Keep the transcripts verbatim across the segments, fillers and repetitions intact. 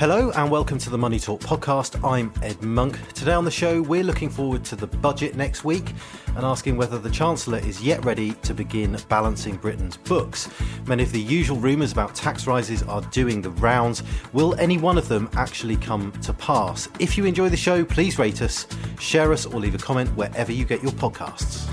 Hello and welcome to the Money Talk podcast. I'm Ed Monk. Today on the show, we're looking forward to the budget next week and asking whether the Chancellor is yet ready to begin balancing Britain's books. Many of the usual rumours about tax rises are doing the rounds. Will any one of them actually come to pass? If you enjoy the show, please rate us, share us or leave a comment wherever you get your podcasts.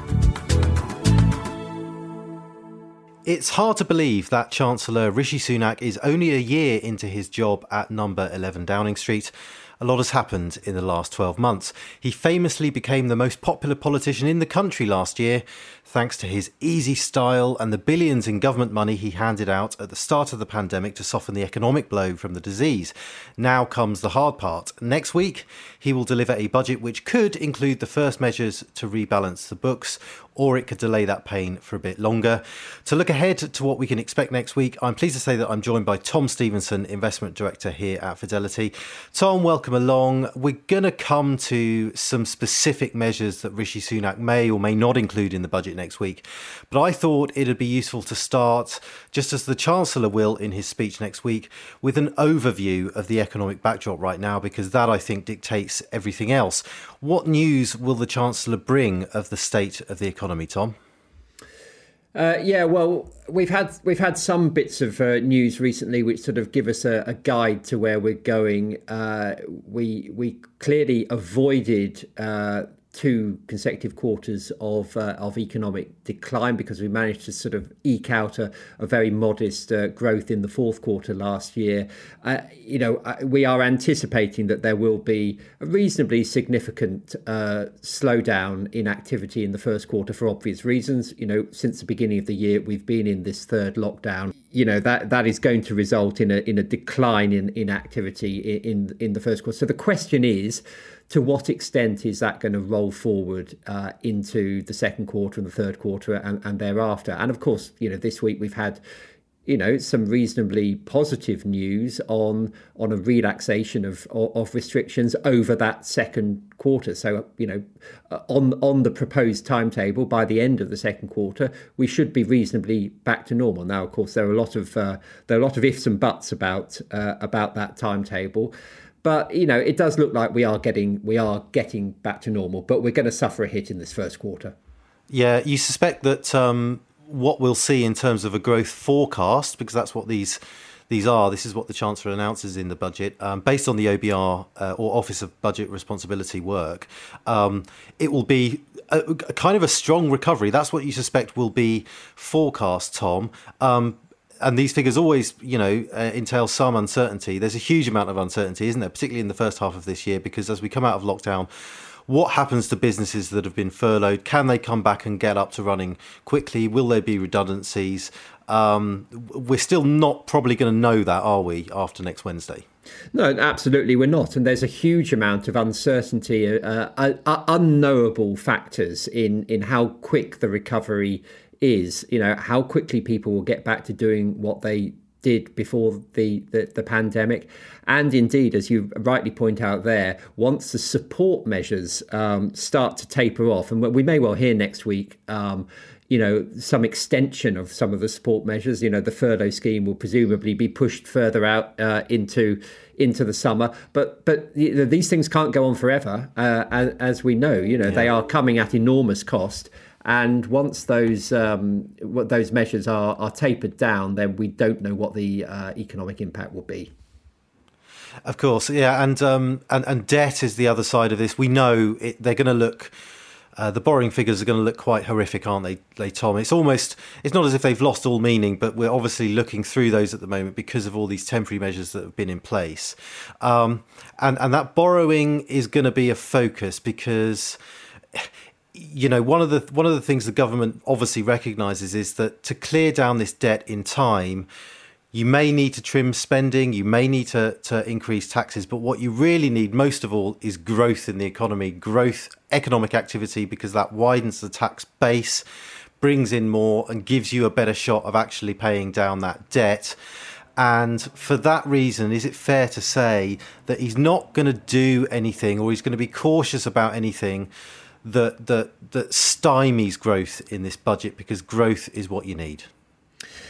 It's hard to believe that Chancellor Rishi Sunak is only a year into his job at number eleven Downing Street. A lot has happened in the last twelve months. He famously became the most popular politician in the country last year, thanks to his easy style and the billions in government money he handed out at the start of the pandemic to soften the economic blow from the disease. Now comes the hard part. Next week, he will deliver a budget which could include the first measures to rebalance the books, or it could delay that pain for a bit longer. To look ahead to what we can expect next week, I'm pleased to say that I'm joined by Tom Stevenson, Investment Director here at Fidelity. Tom, welcome along. We're going to come to some specific measures that Rishi Sunak may or may not include in the budget next week. But I thought it'd be useful to start, just as the Chancellor will in his speech next week, with an overview of the economic backdrop right now, because that, I think, dictates everything else. What news will the Chancellor bring of the state of the economy, Tom? Uh, yeah, well, we've had we've had some bits of uh, news recently which sort of give us a, a guide to where we're going. Uh, we we clearly avoided uh, two consecutive quarters of uh, of economic decline because we managed to sort of eke out a, a very modest uh, growth in the fourth quarter last year. Uh, you know, we are anticipating that there will be a reasonably significant uh, slowdown in activity in the first quarter for obvious reasons. You know, since the beginning of the year, we've been in this third lockdown. You know, that that is going to result in a in a decline in, in activity in in the first quarter. So the question is, to what extent is that going to roll forward uh, into the second quarter and the third quarter and, and thereafter? And of course, you know, this week we've had, you know, some reasonably positive news on on a relaxation of of restrictions over that second quarter. So, you know, on on the proposed timetable, by the end of the second quarter, we should be reasonably back to normal. Now, of course, there are a lot of uh, there are a lot of ifs and buts about uh, about that timetable. But, you know, it does look like we are getting we are getting back to normal, but we're going to suffer a hit in this first quarter. Yeah, you suspect that um, what we'll see in terms of a growth forecast, because that's what these these are, this is what the Chancellor announces in the budget, um, based on the O B R uh, or Office of Budget Responsibility work, um, it will be a, a kind of a strong recovery. That's what you suspect will be forecast, Tom. Um, And these figures always, you know, uh, entail some uncertainty. There's a huge amount of uncertainty, isn't there, particularly in the first half of this year, because as we come out of lockdown, what happens to businesses that have been furloughed? Can they come back and get up to running quickly? Will there be redundancies? Um, we're still not probably going to know that, are we, after next Wednesday? No, absolutely we're not. And there's a huge amount of uncertainty, uh, uh, unknowable factors in, in how quick the recovery is, you know, how quickly people will get back to doing what they did before the, the, the pandemic. And indeed, as you rightly point out there, once the support measures um, start to taper off, and we may well hear next week, um, you know, some extension of some of the support measures, you know, the furlough scheme will presumably be pushed further out uh, into into the summer. But but you know, these things can't go on forever, uh, as, as we know, you know, yeah. They are coming at enormous cost. And once those um, what those measures are, are tapered down, then we don't know what the uh, economic impact will be. Of course, yeah, and um, and and debt is the other side of this. We know it, they're going to look. Uh, the borrowing figures are going to look quite horrific, aren't they, they, Tom? It's almost, it's not as if they've lost all meaning, but we're obviously looking through those at the moment because of all these temporary measures that have been in place. Um, and, and that borrowing is going to be a focus because, you know, one of the one of the things the government obviously recognises is that to clear down this debt in time, you may need to trim spending, you may need to, to increase taxes, but what you really need most of all is growth in the economy, growth, economic activity, because that widens the tax base, brings in more and gives you a better shot of actually paying down that debt. And for that reason, is it fair to say that he's not going to do anything, or he's going to be cautious about anything that that that stymies growth in this budget, because growth is what you need?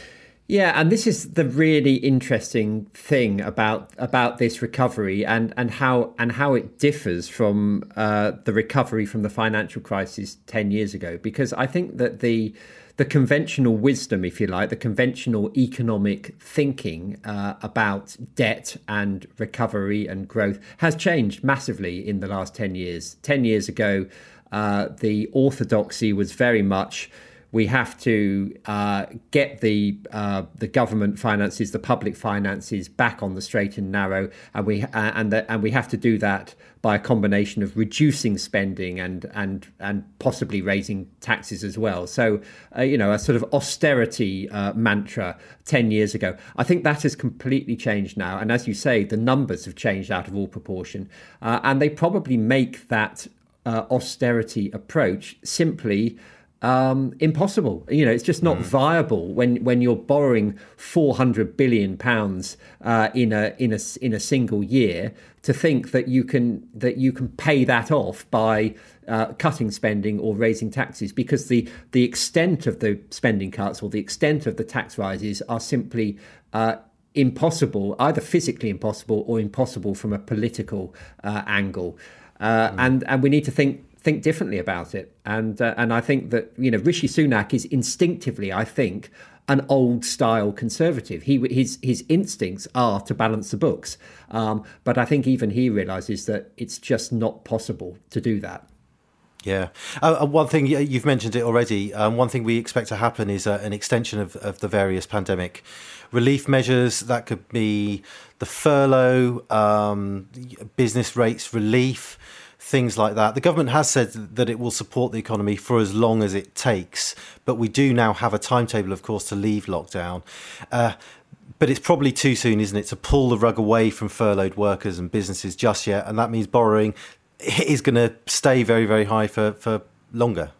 Yeah, and this is the really interesting thing about about this recovery and, and how and how it differs from uh, the recovery from the financial crisis ten years ago. Because I think that the the conventional wisdom, if you like, the conventional economic thinking uh, about debt and recovery and growth has changed massively in the last ten years. ten years ago, uh, the orthodoxy was very much, we have to uh, get the uh, the government finances, the public finances, back on the straight and narrow, and we uh, and the, and we have to do that by a combination of reducing spending and and and possibly raising taxes as well. So uh, you know, a sort of austerity uh, mantra ten years ago. I think that has completely changed now, and as you say, the numbers have changed out of all proportion, uh, and they probably make that uh, austerity approach simply Um, impossible. You know, it's just not mm. viable when when you're borrowing four hundred billion pounds uh, in a in a in a single year, to think that you can that you can pay that off by uh, cutting spending or raising taxes, because the the extent of the spending cuts or the extent of the tax rises are simply uh, impossible, either physically impossible or impossible from a political uh, angle. Uh, mm. And and we need to think. think differently about it. And uh, and I think that, you know, Rishi Sunak is instinctively, I think, an old style conservative. He his his instincts are to balance the books. Um, but I think even he realizes that it's just not possible to do that. Yeah. Uh, one thing, you've mentioned it already, um, one thing we expect to happen is uh, an extension of, of the various pandemic relief measures. That could be the furlough, um, business rates relief, things like that. The government has said that it will support the economy for as long as it takes, but we do now have a timetable, of course, to leave lockdown. Uh, but it's probably too soon, isn't it, to pull the rug away from furloughed workers and businesses just yet, and that means borrowing is going to stay very, very high for, for longer.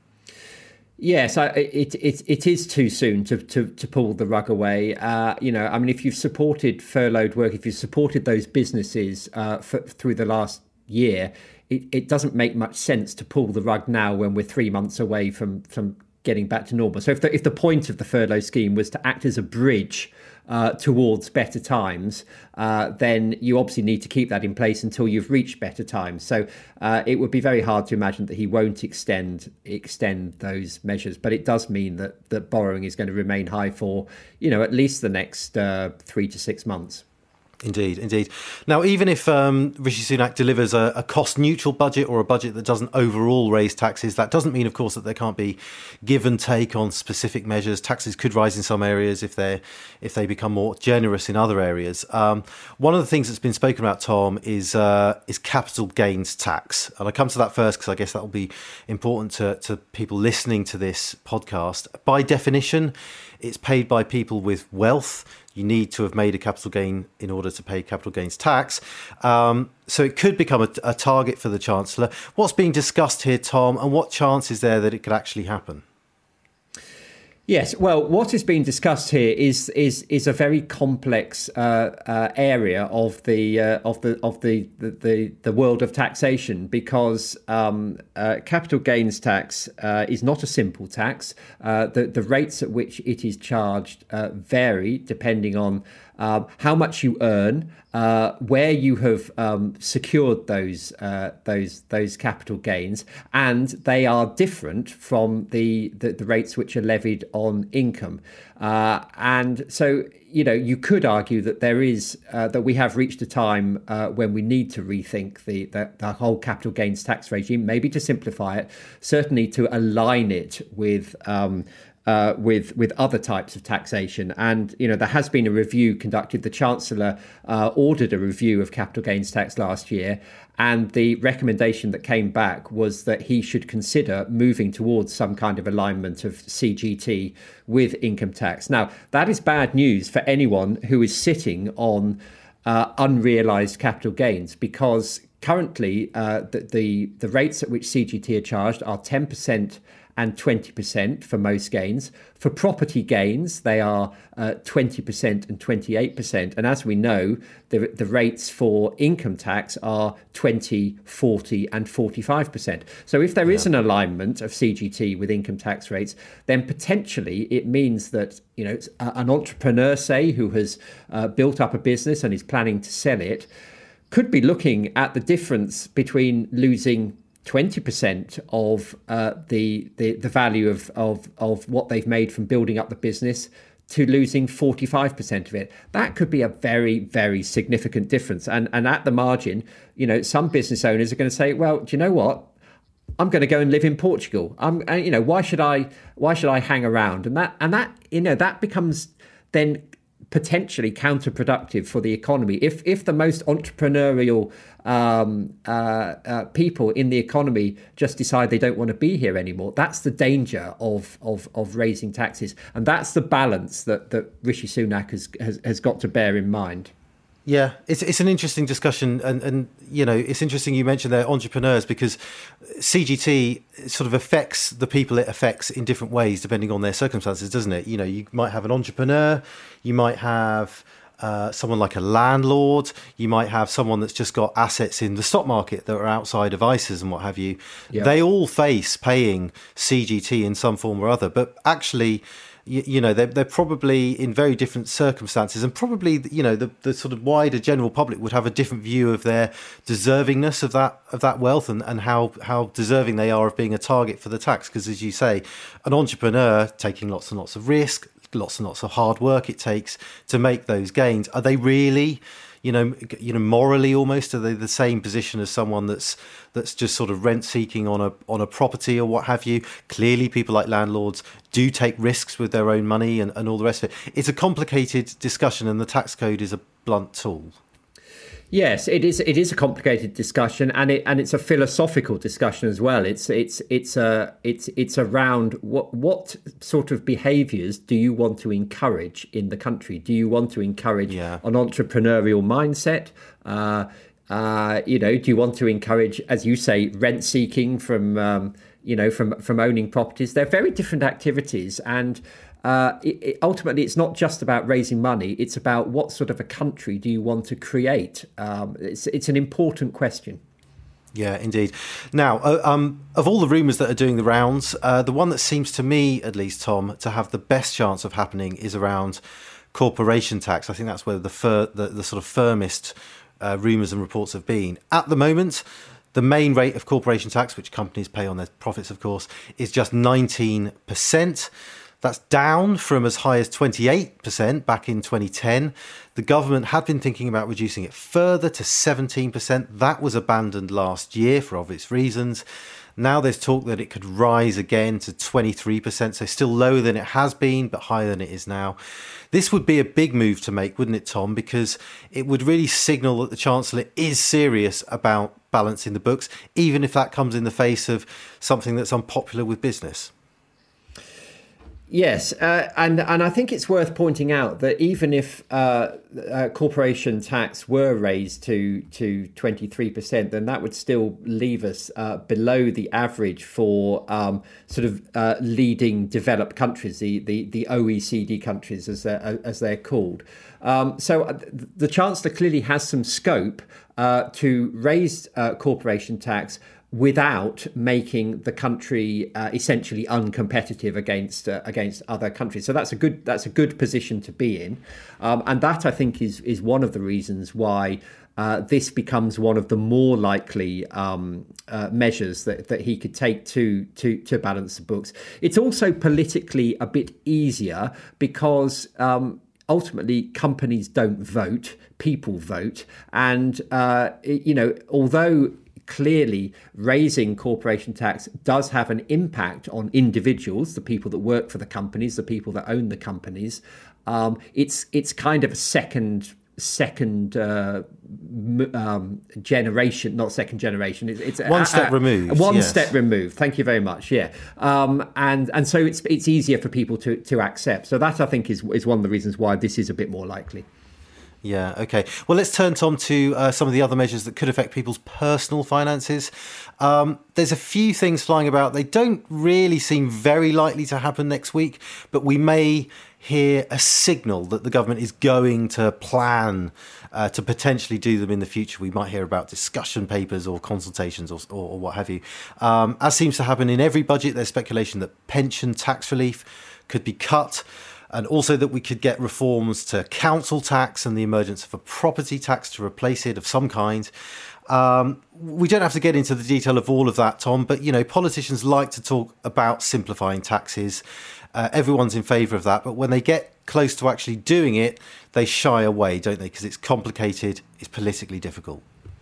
Yes, I, it it it is too soon to to, to pull the rug away. Uh, you know, I mean, if you've supported furloughed work, if you've supported those businesses uh, for, through the last year, it, it doesn't make much sense to pull the rug now when we're three months away from from getting back to normal. So if the, if the point of the furlough scheme was to act as a bridge uh, towards better times, uh, then you obviously need to keep that in place until you've reached better times. So uh, it would be very hard to imagine that he won't extend extend those measures. But it does mean that that borrowing is going to remain high for, you know, at least the next uh, three to six months. Indeed, indeed. Now, even if um, Rishi Sunak delivers a, a cost-neutral budget or a budget that doesn't overall raise taxes, that doesn't mean, of course, that there can't be give and take on specific measures. Taxes could rise in some areas if they if they become more generous in other areas. Um, one of the things that's been spoken about, Tom, is uh, is capital gains tax. And I come to that first because I guess that will be important to, to people listening to this podcast. By definition, it's paid by people with wealth. You need to have made a capital gain in order to pay capital gains tax. Um, so it could become a, a target for the Chancellor. What's being discussed here, Tom, and what chance is there that it could actually happen? Yes, well, what is being discussed here is is is a very complex uh, uh, area of the uh, of the of the, the the world of taxation, because um, uh, capital gains tax uh, is not a simple tax. Uh, the the rates at which it is charged uh, vary depending on Um, how much you earn, uh, where you have um, secured those uh, those those capital gains, and they are different from the the, the rates which are levied on income. Uh, and so, you know, you could argue that there is uh, that we have reached a time uh, when we need to rethink the, the the whole capital gains tax regime, maybe to simplify it, certainly to align it with Um, Uh, with with other types of taxation. And, you know, there has been a review conducted. The Chancellor uh, ordered a review of capital gains tax last year, and the recommendation that came back was that he should consider moving towards some kind of alignment of C G T with income tax. Now, that is bad news for anyone who is sitting on uh, unrealised capital gains, because currently uh, the, the the rates at which C G T are charged are ten percent and twenty percent for most gains. For property gains, they are uh, twenty percent and twenty-eight percent. And as we know, the, the rates for income tax are twenty, forty and forty-five percent. So if there yeah. is an alignment of C G T with income tax rates, then potentially it means that, you know, an entrepreneur, say, who has uh, built up a business and is planning to sell it, could be looking at the difference between losing twenty percent of uh, the, the the value of, of of what they've made from building up the business to losing forty-five percent of it. That could be a very, very significant difference. And and at the margin, you know, some business owners are going to say, well, do you know what? I'm going to go and live in Portugal. I'm, you know, why should I why should I hang around? And that and that, you know, that becomes then potentially counterproductive for the economy. If if the most entrepreneurial um, uh, uh, people in the economy just decide they don't want to be here anymore, that's the danger of of of raising taxes, and that's the balance that that Rishi Sunak has has, has got to bear in mind. Yeah, it's it's an interesting discussion, and, and you know, it's interesting you mentioned they're entrepreneurs, because C G T sort of affects the people it affects in different ways depending on their circumstances, doesn't it? You know, you might have an entrepreneur, you might have uh, someone like a landlord, you might have someone that's just got assets in the stock market that are outside of I S As and what have you. Yeah. They all face paying C G T in some form or other, but actually, You, you know, they're, they're probably in very different circumstances, and probably, you know, the, the sort of wider general public would have a different view of their deservingness of that of that wealth, and, and how, how deserving they are of being a target for the tax. Because, as you say, an entrepreneur taking lots and lots of risk, lots and lots of hard work it takes to make those gains. Are they really, you know, you know, morally almost, are they the same position as someone that's that's just sort of rent seeking on a on a property or what have you? Clearly, people like landlords do take risks with their own money and, and all the rest of it. It's a complicated discussion, and the tax code is a blunt tool. Yes, it is. It is a complicated discussion, and it and it's a philosophical discussion as well. It's it's it's a it's it's around what what sort of behaviours do you want to encourage in the country? Do you want to encourage yeah. an entrepreneurial mindset? Uh, uh, you know, do you want to encourage, as you say, rent seeking from um, you know from from owning properties? They're very different activities, and Uh, it, it, ultimately, it's not just about raising money. It's about what sort of a country do you want to create. Um, it's, it's an important question. Yeah, indeed. Now, uh, um, of all the rumours that are doing the rounds, uh, the one that seems to me, at least, Tom, to have the best chance of happening is around corporation tax. I think that's where the fir- the, the sort of firmest uh, rumours and reports have been. At the moment, the main rate of corporation tax, which companies pay on their profits, of course, is just nineteen percent. That's down from as high as twenty-eight percent back in twenty ten. The government had been thinking about reducing it further to seventeen percent. That was abandoned last year for obvious reasons. Now there's talk that it could rise again to twenty-three percent, so still lower than it has been, but higher than it is now. This would be a big move to make, wouldn't it, Tom? Because it would really signal that the Chancellor is serious about balancing the books, even if that comes in the face of something that's unpopular with business. Yes, uh, and and I think it's worth pointing out that even if uh, uh, corporation tax were raised to to twenty-three percent, then that would still leave us uh, below the average for um, sort of uh, leading developed countries, the, the, the O E C D countries as they're, as they're called. Um, so the Chancellor clearly has some scope uh, to raise uh, corporation tax without making the country uh, essentially uncompetitive against uh, against other countries. So that's a good that's a good position to be in, um, and that I think is is one of the reasons why uh, this becomes one of the more likely um, uh, measures that, that he could take to to to balance the books. It's also politically a bit easier because Um, ultimately, companies don't vote; people vote, and uh, you know, although clearly raising corporation tax does have an impact on individuals, the people that work for the companies, the people that own the companies. Um, it's it's kind of a second second uh, um, generation, not second generation. It's, it's one a, step a, removed. One yes. step removed. Thank you very much. Yeah, um, and and so it's it's easier for people to to accept. So that I think is is one of the reasons why this is a bit more likely. Yeah, okay. Well, let's turn, Tom, to uh, some of the other measures that could affect people's personal finances. Um, there's a few things flying about. They don't really seem very likely to happen next week, but we may hear a signal that the government is going to plan uh, to potentially do them in the future. We might hear about discussion papers or consultations or, or, or what have you. Um, as seems to happen in every budget, there's speculation that pension tax relief could be cut, and also that we could get reforms to council tax and the emergence of a property tax to replace it of some kind. Um, we don't have to get into the detail of all of that, Tom, but, you know, politicians like to talk about simplifying taxes. Uh, everyone's in favour of that. But when they get close to actually doing it, they shy away, don't they? Because it's complicated, it's politically difficult.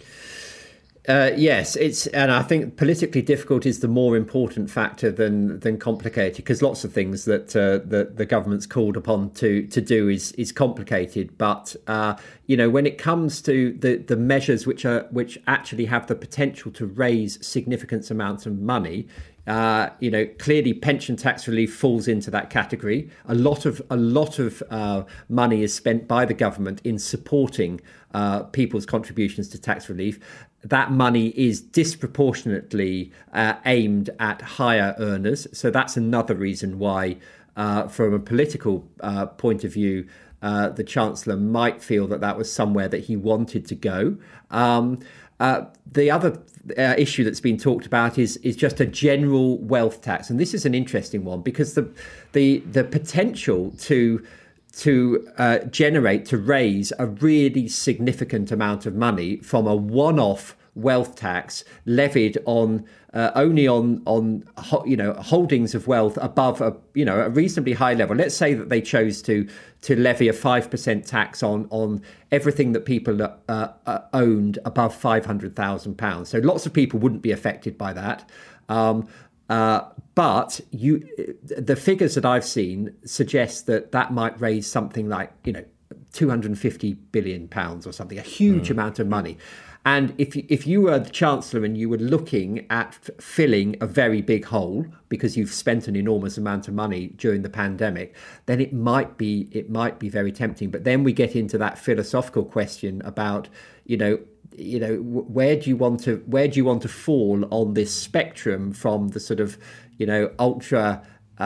Uh, yes, it's, and I think politically difficult is the more important factor than than complicated, because lots of things that uh, the the government's called upon to to do is is complicated. But uh, you know, when it comes to the the measures which are which actually have the potential to raise significant amounts of money, Uh, you know, clearly pension tax relief falls into that category. A lot of a lot of uh, money is spent by the government in supporting uh, people's contributions to tax relief. That money is disproportionately uh, aimed at higher earners. So that's another reason why, uh, from a political uh, point of view, uh, the Chancellor might feel that that was somewhere that he wanted to go. Um, uh, the other Uh, issue that's been talked about is is just a general wealth tax, and this is an interesting one because the the the potential to to uh, generate to raise a really significant amount of money from a one-off wealth tax levied on uh, only on on you know holdings of wealth above a you know a reasonably high level. Let's say that they chose to to levy a five percent tax on on everything that people uh, uh, owned above five hundred thousand pounds. So lots of people wouldn't be affected by that. Um, uh, but you, the figures that I've seen suggest that that might raise something like you know two hundred fifty billion pounds or something, a huge mm. amount of money. And if you, if you were the Chancellor and you were looking at filling a very big hole because you've spent an enormous amount of money during the pandemic, then it might be it might be very tempting. But then we get into that philosophical question about, you know, you know, where do you want to where do you want to fall on this spectrum from the sort of, you know, ultra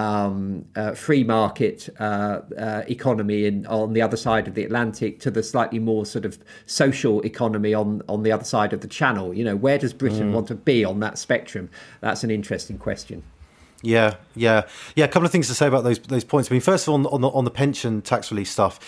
um uh, free market uh, uh economy in on the other side of the Atlantic to the slightly more sort of social economy on on the other side of the channel. You know, where does Britain mm. want to be on that spectrum? That's an interesting question. Yeah, yeah, yeah. A couple of things to say about those those points. I mean, first of all, on, on the on the pension tax relief stuff,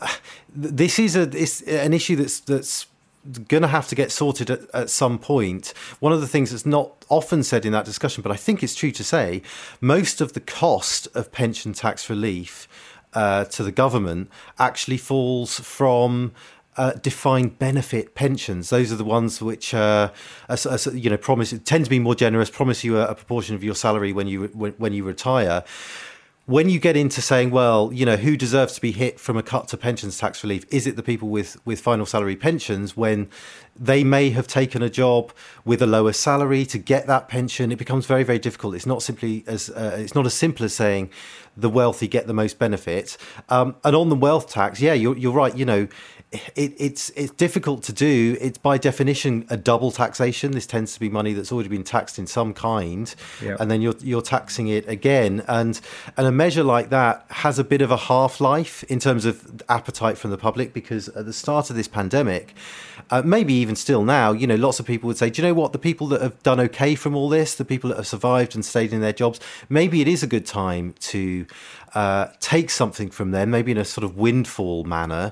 this is a it's an issue that's that's going to have to get sorted at, at some point. One of the things that's not often said in that discussion, but I think it's true to say, most of the cost of pension tax relief uh, to the government actually falls from uh, defined benefit pensions. Those are the ones which, uh, as, as, you know, promise tend to be more generous, promise you a, a proportion of your salary when you when, when you retire. When you get into saying, well, you know, who deserves to be hit from a cut to pensions tax relief? Is it the people with, with final salary pensions when they may have taken a job with a lower salary to get that pension? It becomes very, very difficult. It's not simply as uh, it's not as simple as saying the wealthy get the most benefit. Um, and on the wealth tax, yeah, you're you're right. You know, it, it's it's difficult to do. It's by definition a double taxation. This tends to be money that's already been taxed in some kind, yep. and then you're you're taxing it again. And and a measure like that has a bit of a half-life in terms of appetite from the public, because at the start of this pandemic, uh, maybe even still now, you know, lots of people would say, do you know what, the people that have done okay from all this, the people that have survived and stayed in their jobs, maybe it is a good time to uh, take something from them, maybe in a sort of windfall manner.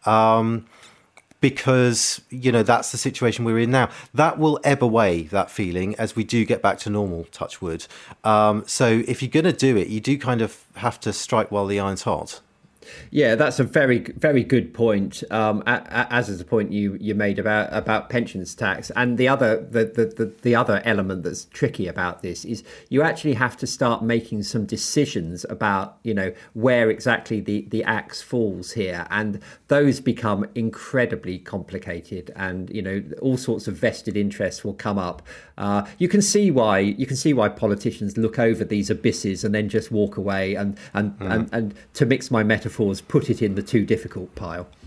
Um, because, you know, that's the situation we're in now. That will ebb away, that feeling, as we do get back to normal, touch wood. Um, so if you're going to do it, you do kind of have to strike while the iron's hot. Yeah, that's a very, very good point. Um, as is the point you, you made about, about pensions tax, and the other the, the, the, the other element that's tricky about this is you actually have to start making some decisions about, you know, where exactly the, the axe falls here, and those become incredibly complicated, and you know all sorts of vested interests will come up. Uh, you can see why you can see why politicians look over these abysses and then just walk away, and and, mm. and, and to mix my metaphors, put it in the too difficult pile.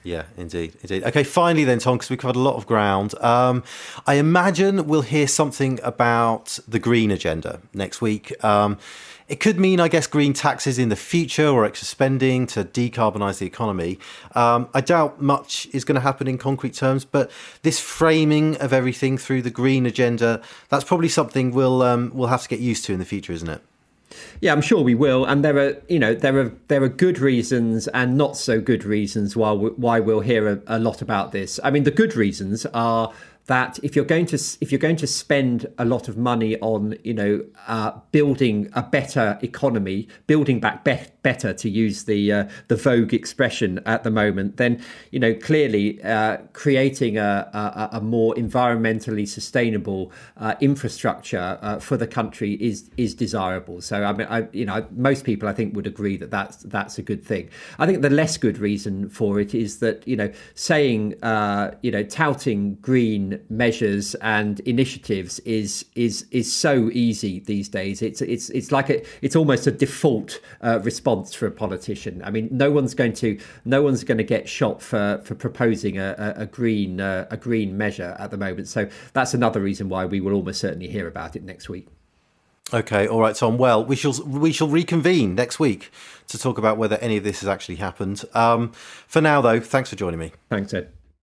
Yeah, indeed, indeed. Okay, finally then, Tom, because we covered a lot of ground. Um, I imagine we'll hear something about the green agenda next week. Um, it could mean, I guess, green taxes in the future or extra spending to decarbonise the economy. Um, I doubt much is going to happen in concrete terms, but this framing of everything through the green agenda, that's probably something we'll um, we'll have to get used to in the future, isn't it? Yeah, I'm sure we will, and there are, you know, there are there are good reasons and not so good reasons why we, why we'll hear a, a lot about this. I mean, the good reasons are that if you're going to if you're going to spend a lot of money on, you know, uh, building a better economy, building back be- better, to use the uh, the vogue expression at the moment, then, you know, clearly uh, creating a, a, a more environmentally sustainable uh, infrastructure uh, for the country is is desirable. So I mean, I, you know, most people I think would agree that that's that's a good thing. I think the less good reason for it is that, you know, saying uh, you know touting green measures and initiatives is is is so easy these days. It's it's it's like a it's almost a default uh, response for a politician. I mean, no one's going to no one's going to get shot for for proposing a, a, a green uh, a green measure at the moment. So that's another reason why we will almost certainly hear about it next week. Okay, all right, Tom. Well, we shall we shall reconvene next week to talk about whether any of this has actually happened. Um, for now, though, thanks for joining me. Thanks, Ed.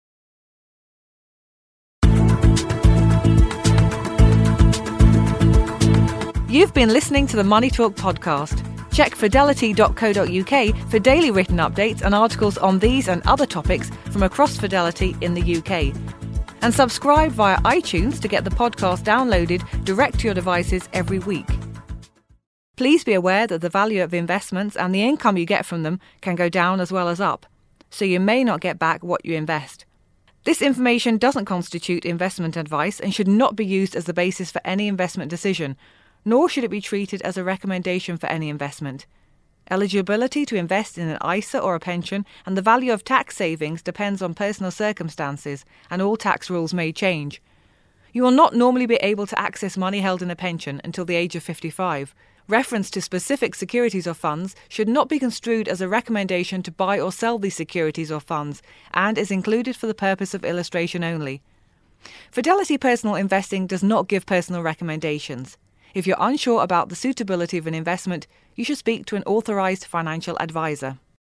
You've been listening to the Money Talk podcast. Check fidelity dot co dot uk for daily written updates and articles on these and other topics from across Fidelity in the U K. And subscribe via iTunes to get the podcast downloaded direct to your devices every week. Please be aware that the value of investments and the income you get from them can go down as well as up, so you may not get back what you invest. This information doesn't constitute investment advice and should not be used as the basis for any investment decision, nor should it be treated as a recommendation for any investment. Eligibility to invest in an I S A or a pension and the value of tax savings depends on personal circumstances, and all tax rules may change. You will not normally be able to access money held in a pension until the age of fifty-five. Reference to specific securities or funds should not be construed as a recommendation to buy or sell these securities or funds, and is included for the purpose of illustration only. Fidelity Personal Investing does not give personal recommendations. If you're unsure about the suitability of an investment, you should speak to an authorised financial advisor.